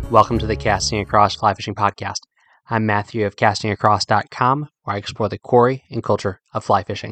Welcome to the Casting Across Fly Fishing Podcast. I'm Matthew of castingacross.com, where I explore the quarry and culture of fly fishing.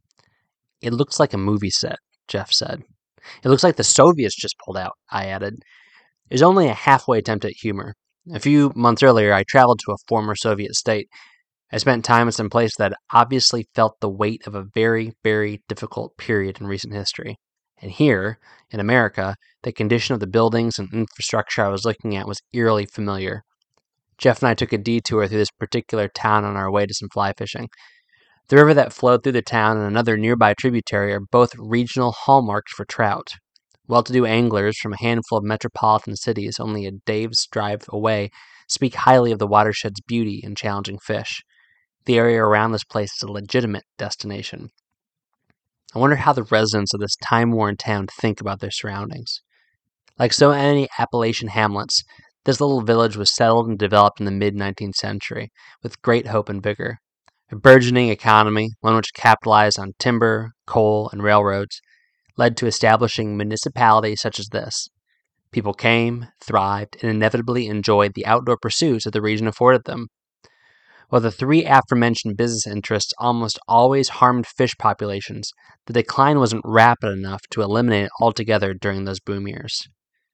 It looks like a movie set, Jeff said. It looks like the Soviets just pulled out, I added. It was only a halfway attempt at humor. A few months earlier, I traveled to a former Soviet state. I spent time in some place that obviously felt the weight of a very, very difficult period in recent history. And here, in America, the condition of the buildings and infrastructure I was looking at was eerily familiar. Jeff and I took a detour through this particular town on our way to some fly fishing. The river that flowed through the town and another nearby tributary are both regional hallmarks for trout. Well-to-do anglers from a handful of metropolitan cities only a day's drive away speak highly of the watershed's beauty and challenging fish. The area around this place is a legitimate destination. I wonder how the residents of this time-worn town think about their surroundings. Like so many Appalachian hamlets, this little village was settled and developed in the mid-19th century, with great hope and vigor. A burgeoning economy, one which capitalized on timber, coal, and railroads, led to establishing municipalities such as this. People came, thrived, and inevitably enjoyed the outdoor pursuits that the region afforded them. While the three aforementioned business interests almost always harmed fish populations, the decline wasn't rapid enough to eliminate it altogether during those boom years.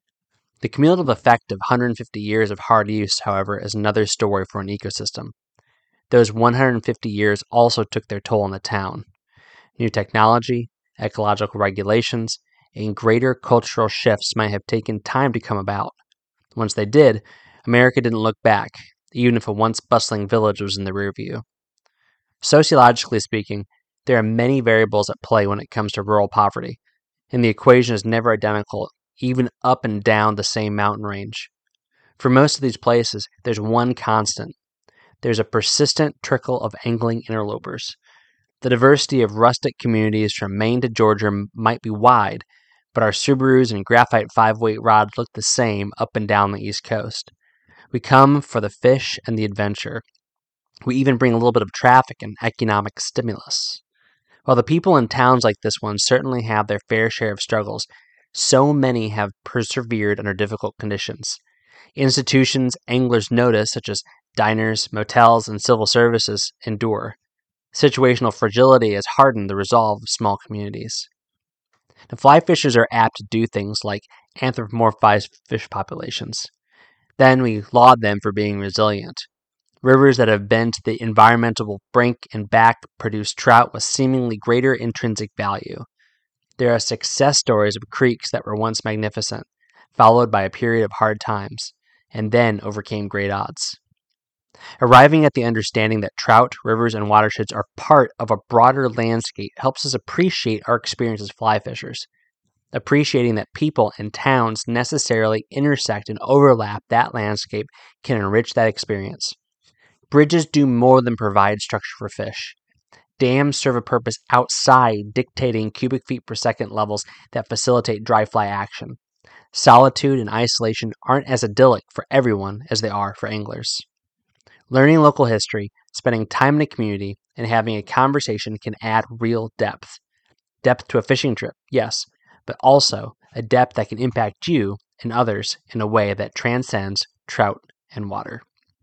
The cumulative effect of 150 years of hard use, however, is another story for an ecosystem. Those 150 years also took their toll on the town. New technology, ecological regulations, and greater cultural shifts might have taken time to come about. Once they did, America didn't look back, even if a once bustling village was in the rear view. Sociologically speaking, there are many variables at play when it comes to rural poverty, and the equation is never identical, even up and down the same mountain range. For most of these places, there's one constant. There's a persistent trickle of angling interlopers. The diversity of rustic communities from Maine to Georgia might be wide, but our Subarus and graphite 5-weight rods look the same up and down the East Coast. We come for the fish and the adventure. We even bring a little bit of traffic and economic stimulus. While the people in towns like this one certainly have their fair share of struggles, so many have persevered under difficult conditions. Institutions anglers notice, such as diners, motels, and civil services, endure. Situational fragility has hardened the resolve of small communities. The fly fishers are apt to do things like anthropomorphize fish populations. Then we laud them for being resilient. Rivers that have been to the environmental brink and back produce trout with seemingly greater intrinsic value. There are success stories of creeks that were once magnificent, followed by a period of hard times, and then overcame great odds. Arriving at the understanding that trout, rivers, and watersheds are part of a broader landscape helps us appreciate our experience as fly fishers. Appreciating that people and towns necessarily intersect and overlap that landscape can enrich that experience. Bridges do more than provide structure for fish. Dams serve a purpose outside dictating cubic feet per second levels that facilitate dry fly action. Solitude and isolation aren't as idyllic for everyone as they are for anglers. Learning local history, spending time in a community, and having a conversation can add real depth. Depth to a fishing trip, yes, but also a depth that can impact you and others in a way that transcends trout and water.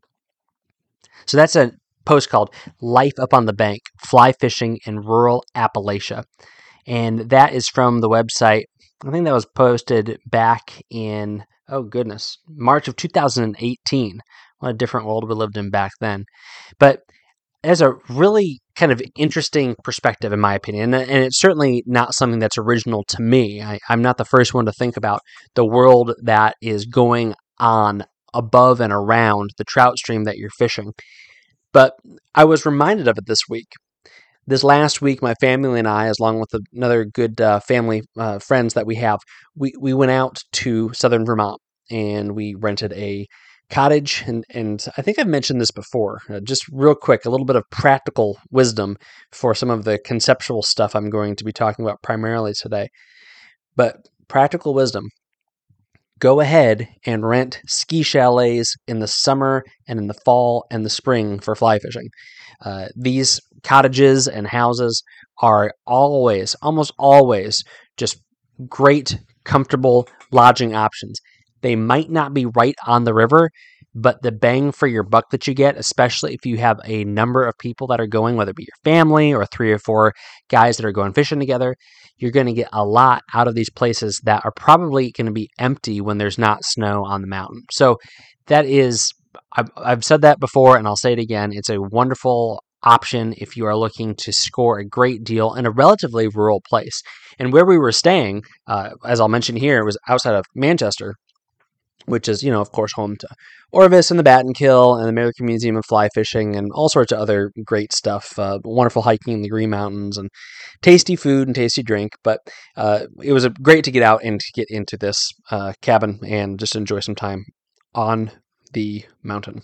So that's a post called Life Up on the Bank, Fly Fishing in Rural Appalachia. And that is from the website, I think that was posted back in, March of 2018. What a different world we lived in back then. But as a really kind of interesting perspective, in my opinion, and it's certainly not something that's original to me. I'm not the first one to think about the world that is going on above and around the trout stream that you're fishing. But I was reminded of it this week. This last week, my family and I, along with another good family friends that we have, we went out to southern Vermont, and we rented a cottage, and I think I've mentioned this before. Just real quick, a little bit of practical wisdom for some of the conceptual stuff I'm going to be talking about primarily today. But practical wisdom. Go ahead and rent ski chalets in the summer and in the fall and the spring for fly fishing. These cottages and houses are almost always, just great, comfortable lodging options. They might not be right on the river, but the bang for your buck that you get, especially if you have a number of people that are going, whether it be your family or 3 or 4 guys that are going fishing together, you're going to get a lot out of these places that are probably going to be empty when there's not snow on the mountain. So that is, I've said that before and I'll say it again, it's a wonderful option if you are looking to score a great deal in a relatively rural place. And where we were staying, as I'll mention here, it was outside of Manchester, which is, of course, home to Orvis and the Battenkill and the American Museum of Fly Fishing and all sorts of other great stuff, wonderful hiking in the Green Mountains and tasty food and tasty drink. But it was great to get out and to get into this cabin and just enjoy some time on the mountain.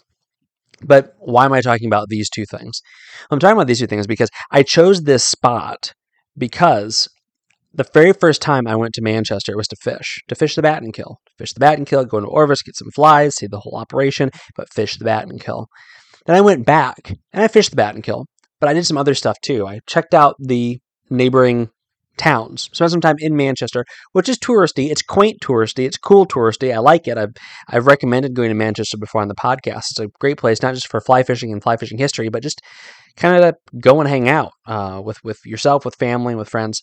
But why am I talking about these two things? I'm talking about these two things because I chose this spot because the very first time I went to Manchester was to fish the Battenkill. Fish the Battenkill, go into Orvis, get some flies, see the whole operation, but fish the Battenkill. Then I went back and I fished the Battenkill, but I did some other stuff too. I checked out the neighboring towns, spent some time in Manchester, which is touristy. It's quaint touristy. It's cool touristy. I like it. I've recommended going to Manchester before on the podcast. It's a great place, not just for fly fishing and fly fishing history, but just kind of to go and hang out with yourself, with family, with friends.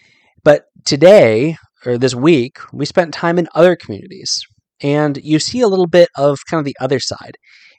But today, or this week, we spent time in other communities, and you see a little bit of kind of the other side.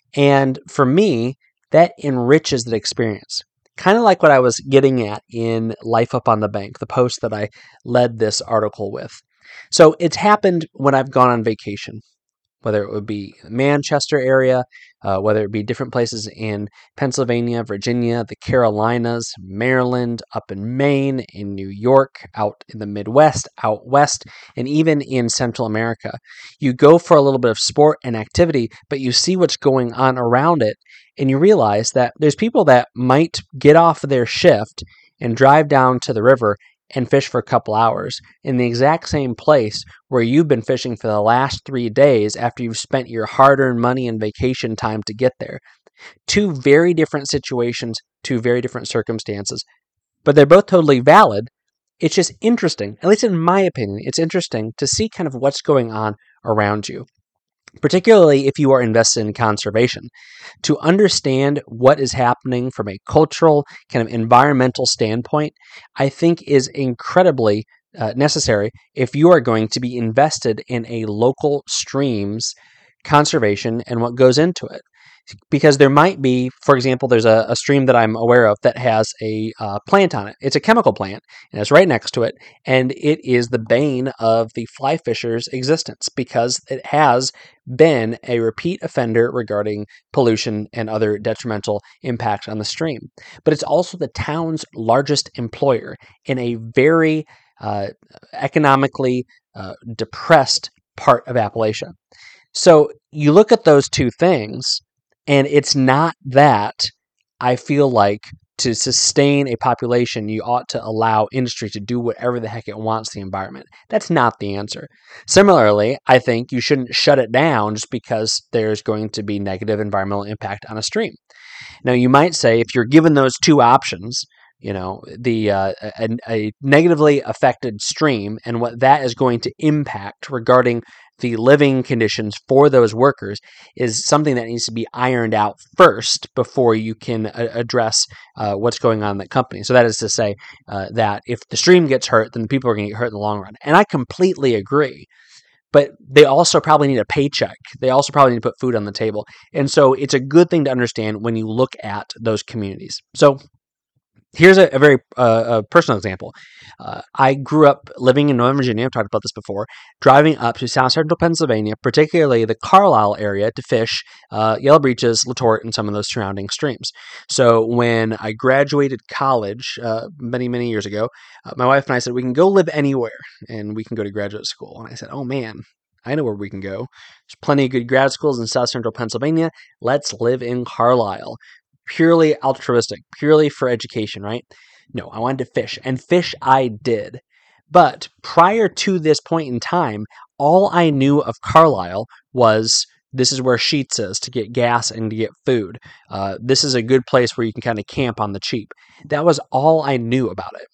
And for me, that enriches the experience. Kind of like what I was getting at in Life Up on the Bank, the post that I led this article with. So it's happened when I've gone on vacation, whether it would be Manchester area, whether it be different places in Pennsylvania, Virginia, the Carolinas, Maryland, up in Maine, in New York, out in the Midwest, out west, and even in Central America. You go for a little bit of sport and activity, but you see what's going on around it, and you realize that there's people that might get off of their shift and drive down to the river and fish for a couple hours in the exact same place where you've been fishing for the last 3 days after you've spent your hard-earned money and vacation time to get there. 2 very different situations, 2 very different circumstances, but they're both totally valid. It's just interesting, at least in my opinion, it's interesting to see kind of what's going on around you, particularly if you are invested in conservation, to understand what is happening from a cultural, kind of environmental standpoint, I think is incredibly necessary if you are going to be invested in a local stream's conservation and what goes into it. Because there might be, for example, there's a stream that I'm aware of that has a plant on it. It's a chemical plant, and it's right next to it, and it is the bane of the fly fisher's existence because it has been a repeat offender regarding pollution and other detrimental impacts on the stream. But it's also the town's largest employer in a very economically depressed part of Appalachia. So you look at those two things, and it's not that I feel like to sustain a population, you ought to allow industry to do whatever the heck it wants to the environment. That's not the answer. Similarly, I think you shouldn't shut it down just because there's going to be negative environmental impact on a stream. Now, you might say if you're given those 2 options, a negatively affected stream and what that is going to impact regarding the living conditions for those workers is something that needs to be ironed out first before you can address what's going on in that company. So that is to say that if the stream gets hurt, then people are going to get hurt in the long run. And I completely agree. But they also probably need a paycheck. They also probably need to put food on the table. And so it's a good thing to understand when you look at those communities. So here's a very personal example. I grew up living in Northern Virginia. I've talked about this before. Driving up to South Central Pennsylvania, particularly the Carlisle area, to fish Yellow Breeches, Letort, and some of those surrounding streams. So when I graduated college many, many years ago, my wife and I said, we can go live anywhere, and we can go to graduate school. And I said, oh man, I know where we can go. There's plenty of good grad schools in South Central Pennsylvania. Let's live in Carlisle. Purely altruistic, purely for education, right? No, I wanted to fish, and fish I did. But prior to this point in time, all I knew of Carlisle was this is where Sheetz is to get gas and to get food. This is a good place where you can kind of camp on the cheap. That was all I knew about it.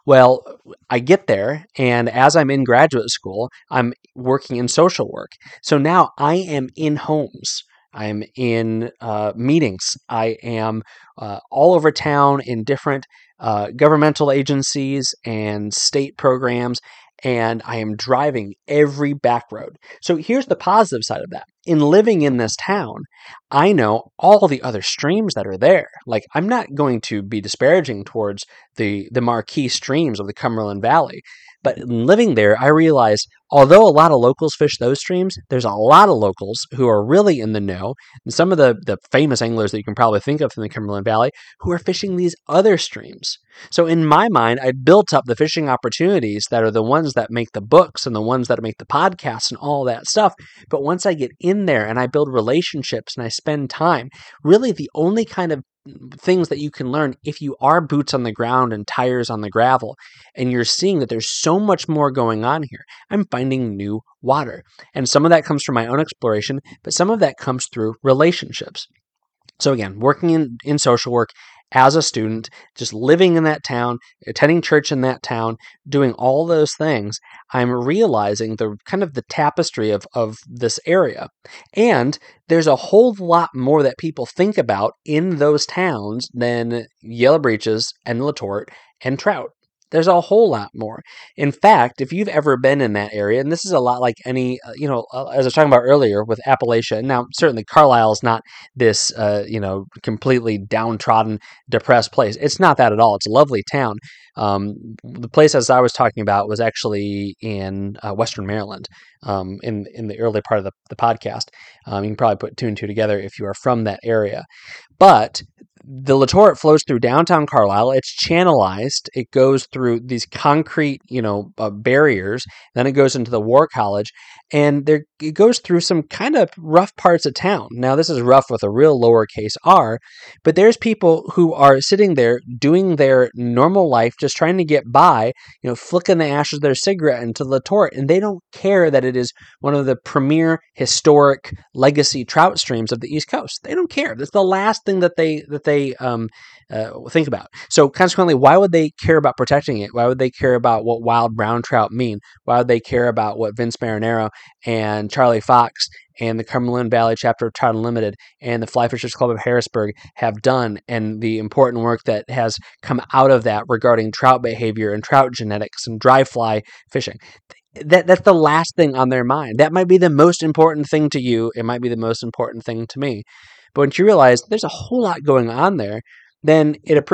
Well, I get there, and as I'm in graduate school, I'm working in social work. So now I am in homes. I'm in meetings. I am all over town in different governmental agencies and state programs, and I am driving every back road. So here's the positive side of that. In living in this town, I know all the other streams that are there. Like, I'm not going to be disparaging towards the marquee streams of the Cumberland Valley. But in living there, I realized although a lot of locals fish those streams, there's a lot of locals who are really in the know, and some of the famous anglers that you can probably think of in the Cumberland Valley who are fishing these other streams. So in my mind, I built up the fishing opportunities that are the ones that make the books and the ones that make the podcasts and all that stuff. But once I get in there and I build relationships and I spend time, really the only kind of things that you can learn if you are boots on the ground and tires on the gravel, and you're seeing that there's so much more going on here. I'm finding new water. And some of that comes from my own exploration, but some of that comes through relationships. So again, working in social work as a student, just living in that town, attending church in that town, doing all those things, I'm realizing the kind of the tapestry of this area. And there's a whole lot more that people think about in those towns than yellow breeches and Letort and trout. There's a whole lot more. In fact, if you've ever been in that area, and this is a lot like any, as I was talking about earlier with Appalachia, now certainly Carlisle is not this, completely downtrodden, depressed place. It's not that at all. It's a lovely town. The place as I was talking about was actually in Western Maryland, in the early part of the podcast. You can probably put two and two together if you are from that area. But the Letort flows through downtown Carlisle. It's channelized. It goes through these concrete, barriers. Then it goes into the War College, and it goes through some kind of rough parts of town. Now, this is rough with a real lowercase r, but there's people who are sitting there doing their normal life, just trying to get by, flicking the ashes of their cigarette into the Letort, and they don't care that it is one of the premier historic legacy trout streams of the East Coast. They don't care. That's the last thing that they think about. So consequently, why would they care about protecting it? Why would they care about what wild brown trout mean? Why would they care about what Vince Marinero and Charlie Fox and the Cumberland Valley chapter of Trout Unlimited and the Fly Fishers Club of Harrisburg have done, and the important work that has come out of that regarding trout behavior and trout genetics and dry fly fishing? That's the last thing on their mind. That might be the most important thing to you. It might be the most important thing to me. But once you realize there's a whole lot going on there, then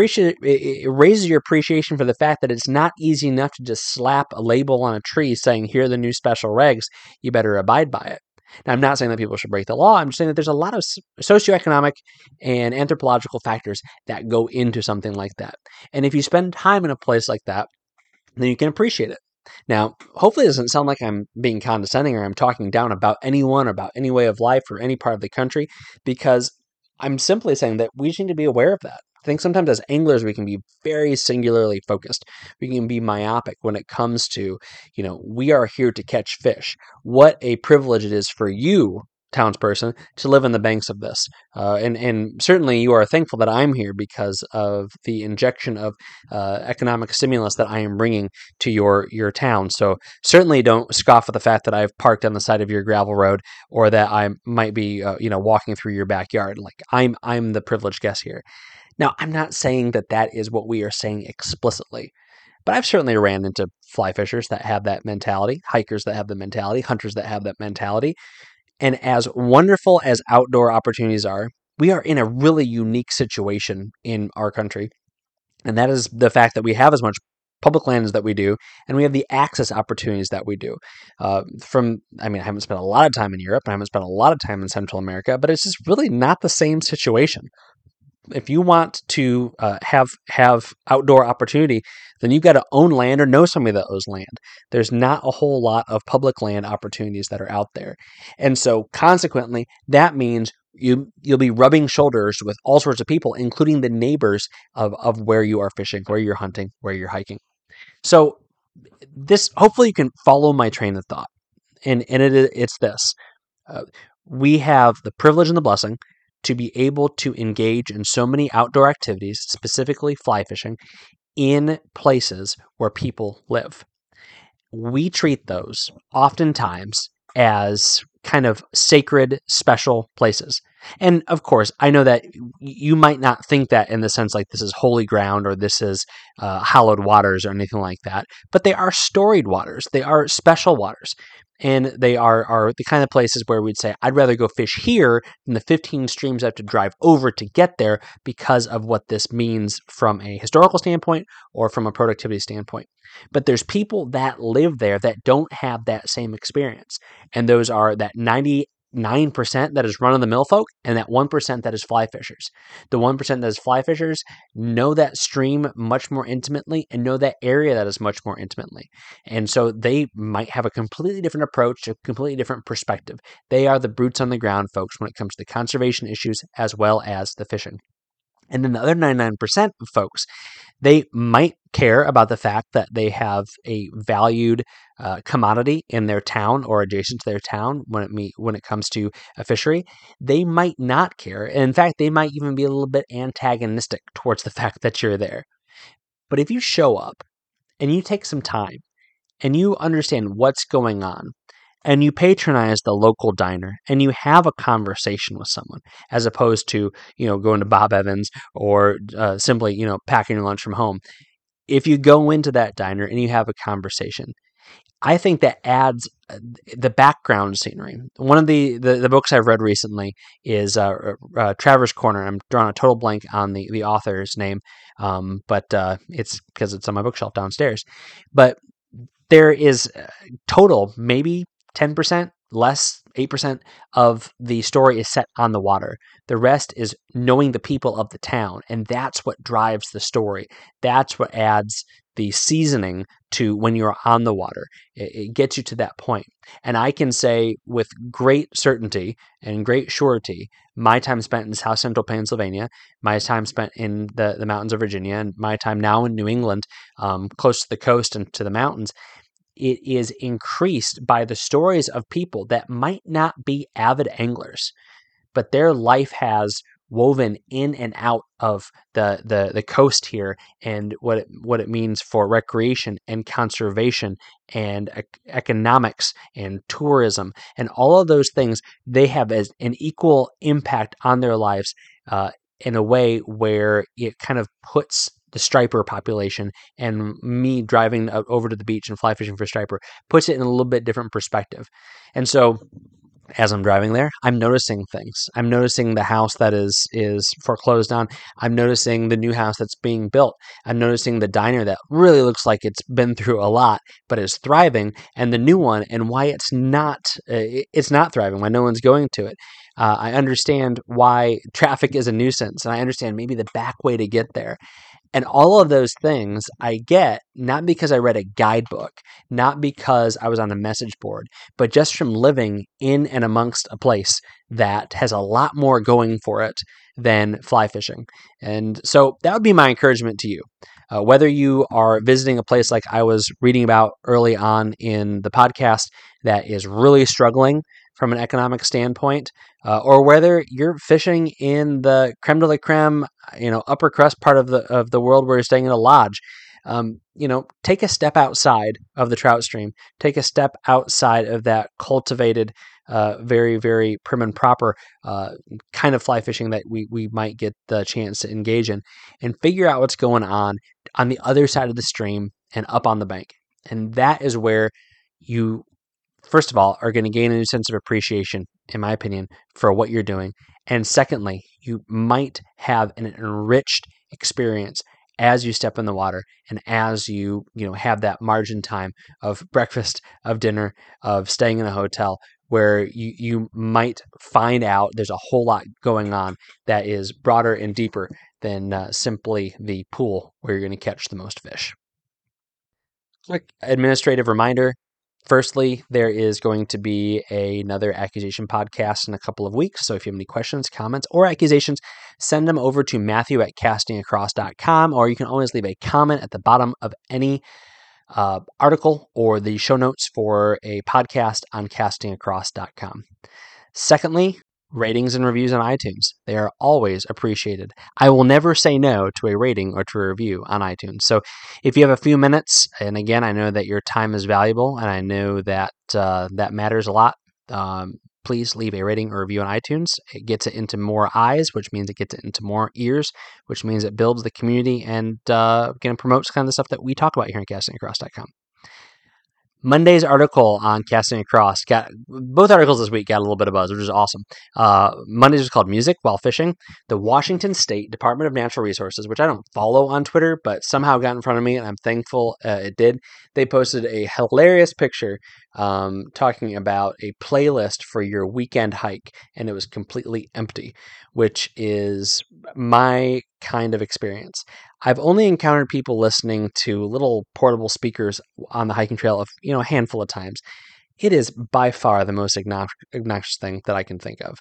it raises your appreciation for the fact that it's not easy enough to just slap a label on a tree saying, here are the new special regs, you better abide by it. Now, I'm not saying that people should break the law. I'm just saying that there's a lot of socioeconomic and anthropological factors that go into something like that. And if you spend time in a place like that, then you can appreciate it. Now, hopefully it doesn't sound like I'm being condescending or I'm talking down about anyone, about any way of life or any part of the country, because I'm simply saying that we need to be aware of that. I think sometimes as anglers, we can be very singularly focused. We can be myopic when it comes to, we are here to catch fish. What a privilege it is for you, townsperson, to live in the banks of this. And certainly you are thankful that I'm here because of the injection of economic stimulus that I am bringing to your town. So certainly don't scoff at the fact that I've parked on the side of your gravel road or that I might be, walking through your backyard. Like I'm the privileged guest here. Now, I'm not saying that is what we are saying explicitly, but I've certainly ran into fly fishers that have that mentality, hikers that have the mentality, hunters that have that mentality. And as wonderful as outdoor opportunities are, we are in a really unique situation in our country. And that is the fact that we have as much public lands that we do, and we have the access opportunities that we do. I haven't spent a lot of time in Europe, and I haven't spent a lot of time in Central America, but it's just really not the same situation. If you want to have outdoor opportunity, then you've got to own land or know somebody that owns land. There's not a whole lot of public land opportunities that are out there. And so consequently, that means you'll be rubbing shoulders with all sorts of people, including the neighbors of where you are fishing, where you're hunting, where you're hiking. So this, hopefully you can follow my train of thought. And it's this. We have the privilege and the blessing to be able to engage in so many outdoor activities, specifically fly fishing, in places where people live. We treat those oftentimes as kind of sacred, special places. And of course, I know that you might not think that in the sense like this is holy ground or this is hallowed waters or anything like that, but they are storied waters. They are special waters. And they are the kind of places where we'd say, I'd rather go fish here than the 15 streams I have to drive over to get there because of what this means from a historical standpoint or from a productivity standpoint. But there's people that live there that don't have that same experience. And those are that 99% that is run-of-the-mill folk and that 1% that is fly fishers. The 1% that is fly fishers know that stream much more intimately and know that area that is much more intimately. And so they might have a completely different approach, a completely different perspective. They are the boots on the ground folks when it comes to the conservation issues as well as the fishing. And then the other 99% of folks, they might care about the fact that they have a valued commodity in their town or adjacent to their town when it comes to a fishery. They might not care. And in fact, they might even be a little bit antagonistic towards the fact that you're there. But if you show up and you take some time and you understand what's going on, and you patronize the local diner and you have a conversation with someone as opposed to, going to Bob Evans or simply, packing your lunch from home. If you go into that diner and you have a conversation, I think that adds the background scenery. One of the books I've read recently is Traver's Corner. I'm drawing a total blank on the author's name, but it's because it's on my bookshelf downstairs. But there is total maybe 10%, less, 8% of the story is set on the water. The rest is knowing the people of the town, and that's what drives the story. That's what adds the seasoning to when you're on the water. It gets you to that point. And I can say with great certainty and great surety, my time spent in South Central Pennsylvania, my time spent in the mountains of Virginia, and my time now in New England, close to the coast and to the mountains, it is increased by the stories of people that might not be avid anglers, but their life has woven in and out of the coast here and what it means for recreation and conservation and economics and tourism and all of those things. They have as an equal impact on their lives in a way where it kind of puts the striper population and me driving over to the beach and fly fishing for striper puts it in a little bit different perspective. And so as I'm driving there, I'm noticing things. I'm noticing the house that is foreclosed on. I'm noticing the new house that's being built. I'm noticing the diner that really looks like it's been through a lot, but is thriving, and the new one and why it's not thriving, why no one's going to it. I understand why traffic is a nuisance, and I understand maybe the back way to get there. And all of those things I get not because I read a guidebook, not because I was on a message board, but just from living in and amongst a place that has a lot more going for it than fly fishing. And so that would be my encouragement to you. Whether you are visiting a place like I was reading about early on in the podcast that is really struggling from an economic standpoint, or whether you're fishing in the creme de la creme, upper crust part of the world where you're staying in a lodge, take a step outside of the trout stream, take a step outside of that cultivated, very, very prim and proper kind of fly fishing that we might get the chance to engage in, and figure out what's going on the other side of the stream and up on the bank. And that is where you, first of all, are going to gain a new sense of appreciation, in my opinion, for what you're doing. And secondly, you might have an enriched experience as you step in the water and as you have that margin time of breakfast, of dinner, of staying in a hotel, where you might find out there's a whole lot going on that is broader and deeper than simply the pool where you're going to catch the most fish. Quick administrative reminder. Firstly, there is going to be another accusation podcast in a couple of weeks. So if you have any questions, comments, or accusations, send them over to Matthew@castingacross.com, or you can always leave a comment at the bottom of any article or the show notes for a podcast on castingacross.com. Secondly, Ratings and reviews on iTunes. They are always appreciated. I will never say no to a rating or to a review on iTunes. So if you have a few minutes, and again, I know that your time is valuable, and I know that that matters a lot, please leave a rating or review on iTunes. It gets it into more eyes, which means it gets it into more ears, which means it builds the community and again, promotes kind of the stuff that we talk about here on castingacross.com. Monday's article on Casting Across got both articles this week got a little bit of buzz, which is awesome. Monday's was called Music While Fishing. The Washington State Department of Natural Resources, which I don't follow on Twitter, but somehow got in front of me, and I'm thankful it did. They posted a hilarious picture talking about a playlist for your weekend hike, and it was completely empty, which is my kind of experience. I've only encountered people listening to little portable speakers on the hiking trail a handful of times. It is by far the most obnoxious thing that I can think of.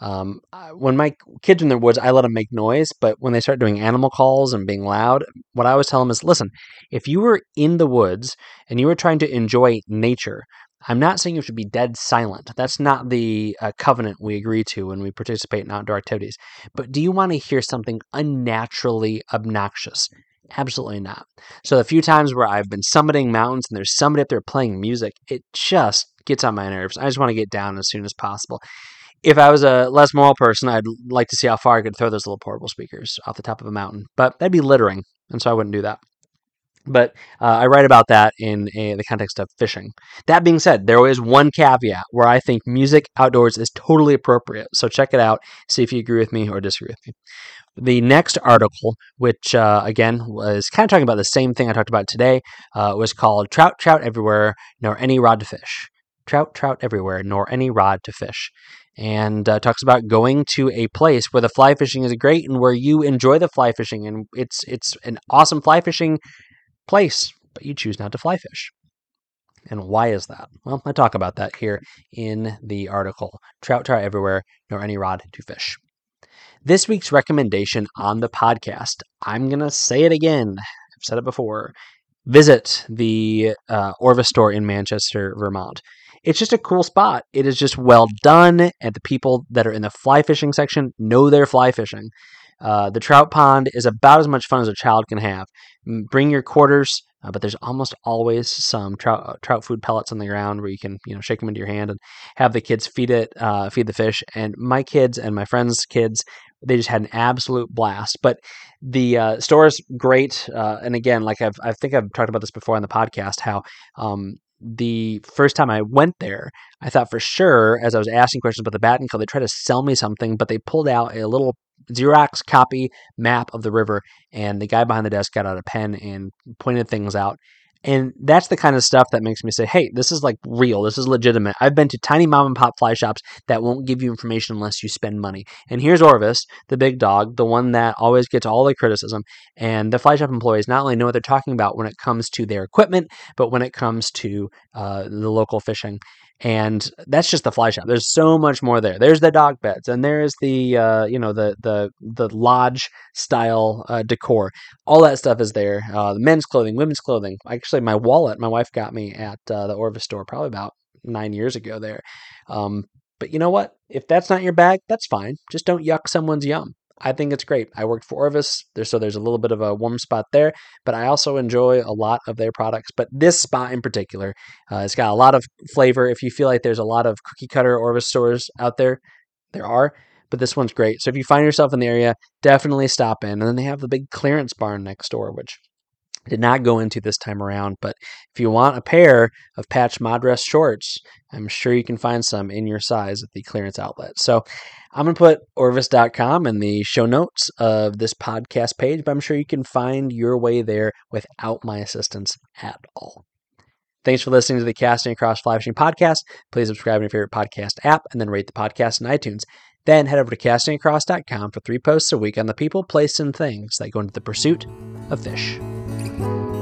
When my kids are in the woods, I let them make noise, but when they start doing animal calls and being loud, what I always tell them is, listen, if you were in the woods and you were trying to enjoy nature, I'm not saying you should be dead silent. That's not the covenant we agree to when we participate in outdoor activities. But do you want to hear something unnaturally obnoxious? Absolutely not. So the few times where I've been summiting mountains and there's somebody up there playing music, it just gets on my nerves. I just want to get down as soon as possible. If I was a less moral person, I'd like to see how far I could throw those little portable speakers off the top of a mountain. But that'd be littering, and so I wouldn't do that. But I write about that in the context of fishing. That being said, there is one caveat where I think music outdoors is totally appropriate. So check it out. See if you agree with me or disagree with me. The next article, which again was kind of talking about the same thing I talked about today, was called Trout, Trout Everywhere, Nor Any Rod to Fish. Trout, Trout Everywhere, Nor Any Rod to Fish. And talks about going to a place where the fly fishing is great and where you enjoy the fly fishing. And it's an awesome fly fishing place, but you choose not to fly fish. And why is that? Well, I talk about that here in the article, Trout, Trout Everywhere, Nor Any Rod to Fish. This week's recommendation on the podcast, I'm going to say it again. I've said it before. Visit the Orvis store in Manchester, Vermont. It's just a cool spot. It is just well done, and the people that are in the fly fishing section know they're fly fishing. The trout pond is about as much fun as a child can have. Bring your quarters, but there's almost always some trout food pellets on the ground where you can shake them into your hand and have the kids feed the fish. And my kids and my friends' kids, they just had an absolute blast. But the store is great, and again, like I think I've talked about this before on the podcast, how the first time I went there, I thought for sure, as I was asking questions about the Battenkill, they tried to sell me something, but they pulled out a little Xerox copy map of the river, and the guy behind the desk got out a pen and pointed things out. And that's the kind of stuff that makes me say, hey, this is like real. This is legitimate. I've been to tiny mom and pop fly shops that won't give you information unless you spend money. And here's Orvis, the big dog, the one that always gets all the criticism. And the fly shop employees not only know what they're talking about when it comes to their equipment, but when it comes to the local fishing. And that's just the fly shop. There's so much more there. There's the dog beds, and there's the the lodge style decor. All that stuff is there. The men's clothing, women's clothing. Actually, my wallet, my wife got me at the Orvis store probably about 9 years ago there. But you know what? If that's not your bag, that's fine. Just don't yuck someone's yum. I think it's great. I worked for Orvis, so there's a little bit of a warm spot there, but I also enjoy a lot of their products. But this spot in particular, it's got a lot of flavor. If you feel like there's a lot of cookie cutter Orvis stores out there, there are, but this one's great. So if you find yourself in the area, definitely stop in. And then they have the big clearance barn next door, which I did not go into this time around, but if you want a pair of Patch Madras shorts, I'm sure you can find some in your size at the clearance outlet. So I'm going to put Orvis.com in the show notes of this podcast page, but I'm sure you can find your way there without my assistance at all. Thanks for listening to the Casting Across Fly Fishing Podcast. Please subscribe to your favorite podcast app and then rate the podcast in iTunes. Then head over to castingacross.com for 3 posts a week on the people, places, and things that go into the pursuit of fish.